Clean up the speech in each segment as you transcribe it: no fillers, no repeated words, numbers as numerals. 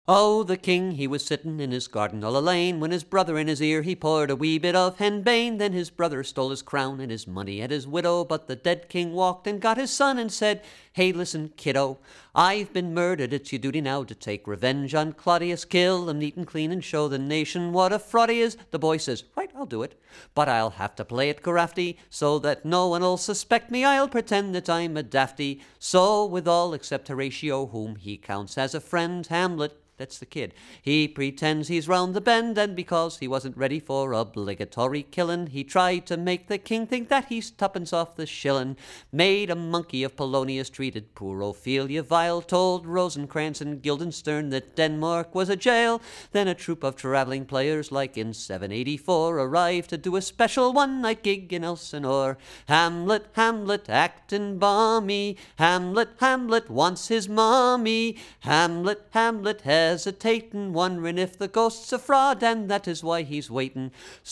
Oh, the king, he was sittin' in his garden all alane, when his brother in his ear he poured a wee bit of henbane. Then his brother stole his crown and his money and his widow, but the dead king walked and got his son and said, "Hey, listen, kiddo, I've been murdered, it's your duty now to take revenge on Claudius. Kill him neat and clean and show the nation what a fraud he is." The boy says, "Right, I'll do it, but I'll have to play it crafty, so that no one'll suspect me. I'll pretend that I'm a dafty." So with all except Horatio, whom he counts as a friend, Hamlet, that's the kid, he pretends he's round the bend, and because he wasn't ready for obligatory killin', he tried to make the king think that he's tuppence off the shillin'. Made a monkey of Polonius, treated poor Ophelia vile, told Rosencrantz and Guildenstern that Denmark was a jail. Then a troupe of travelling players, like in 784, arrived to do a special one-night gig in Elsinore. Hamlet, Hamlet, actin' balmy, Hamlet, Hamlet wants his mommy. Hamlet, Hamlet, hesitatin', wonderin' if the ghost's a fraud, and that is why he's waitin'.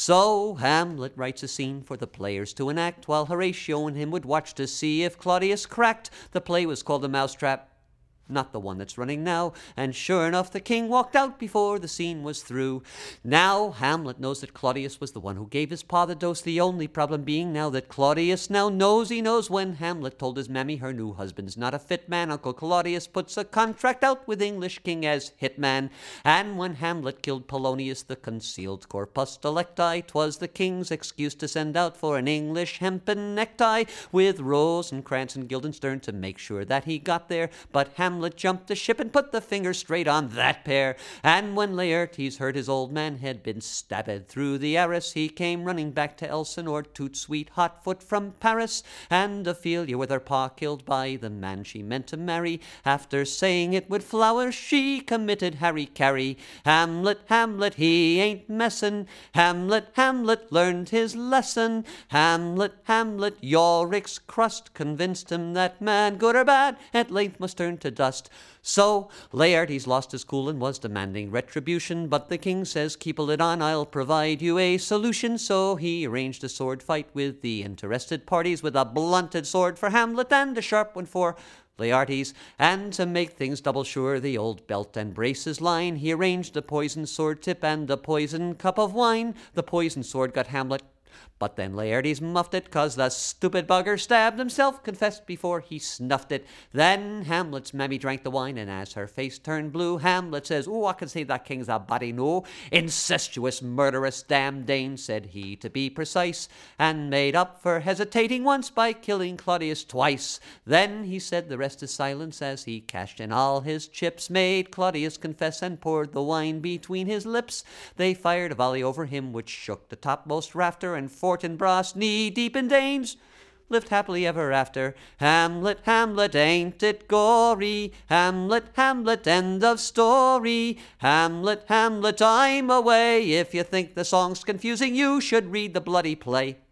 So Hamlet writes a scene for the players to enact, while Horatio and him would watch to see if Claudius cracked. The play was called The Mousetrap, not the one that's running now, and sure enough the king walked out before the scene was through. Now Hamlet knows that Claudius was the one who gave his pa the dose, the only problem being now that Claudius now knows he knows. When Hamlet told his mammy her new husband's not a fit man, Uncle Claudius puts a contract out with English king as hitman. And when Hamlet killed Polonius, the concealed corpus delicti, 'twas the king's excuse to send out for an English hempen necktie, with Rosencrantz and Guildenstern to make sure that he got there. But Hamlet jumped the ship and put the finger straight on that pair. And when Laertes heard his old man had been stabbed through the arras, he came running back to Elsinore, toot sweet Hotfoot from Paris. And Ophelia with her pa killed by the man she meant to marry, after saying it would flower, she committed Harry-Carry. Hamlet, Hamlet, he ain't messin'. Hamlet, Hamlet learned his lesson. Hamlet, Hamlet, Yorick's crust convinced him that man, good or bad, at length must turn to dust. So Laertes lost his cool and was demanding retribution, but the king says, "Keep a lid on, I'll provide you a solution." So he arranged a sword fight with the interested parties, with a blunted sword for Hamlet and a sharp one for Laertes. And to make things double sure, the old belt and braces line, he arranged a poisoned sword tip and a poisoned cup of wine. The poisoned sword got Hamlet, but then Laertes muffed it, 'cause the stupid bugger stabbed himself, confessed before he snuffed it. Then Hamlet's mammy drank the wine, and as her face turned blue, Hamlet says, "Oh, I can say that king's a body no. Incestuous, murderous, damned Dane," said he to be precise, and made up for hesitating once by killing Claudius twice. Then he said the rest is silence, as he cashed in all his chips, made Claudius confess, and poured the wine between his lips. They fired a volley over him, which shook the topmost rafter, and Fortinbras, knee-deep in Danes, lived happily ever after. Hamlet, Hamlet, ain't it gory? Hamlet, Hamlet, end of story. Hamlet, Hamlet, I'm away. If you think the song's confusing, you should read the bloody play.